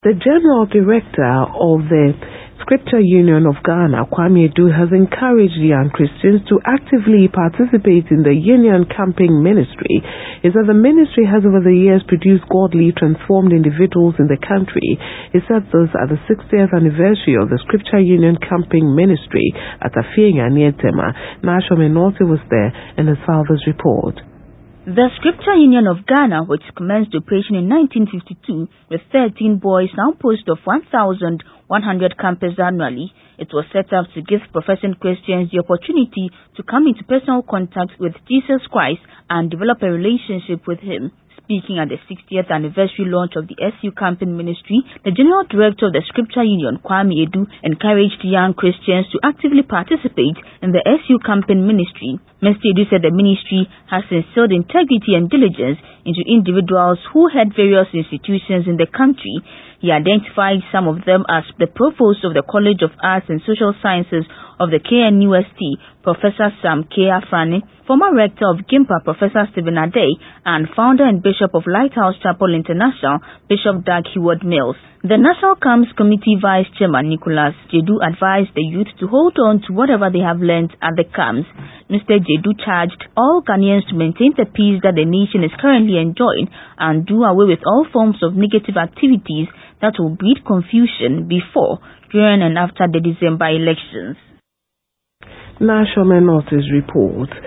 The General Director of the Scripture Union of Ghana, Kwame Edu, has encouraged young Christians to actively participate in the Union Camping Ministry. He said the ministry has over the years produced godly, transformed individuals in the country. He said this at the 60th anniversary of the Scripture Union Camping Ministry at Afienya near Tema. Nasho Menotti was there in his father's report. The Scripture Union of Ghana, which commenced operation in 1952 with 13 boys, now boasts of 1,100 campers annually. It was set up to give professing Christians the opportunity to come into personal contact with Jesus Christ and develop a relationship with Him. Speaking at the 60th anniversary launch of the SU Camping Ministry, the General Director of the Scripture Union, Kwame Edu, encouraged young Christians to actively participate in the SU Camping Ministry. Mr. Edu said the ministry has instilled integrity and diligence into individuals who head various institutions in the country. He identified some of them as the Provost of the College of Arts and Social Sciences of the KNUST, Professor Sam K. Afrani, former Rector of GIMPA, Professor Stephen Ade, and Founder and Bishop of Lighthouse Chapel International, Bishop Doug Heward Mills. The National Camps Committee Vice Chairman Nicholas Jedu advised the youth to hold on to whatever they have learned at the camps. Mr. Jedu charged all Ghanaians to maintain the peace that the nation is currently enjoying and do away with all forms of negative activities that will breed confusion before, during and after the December elections. Nasho Menotti's report.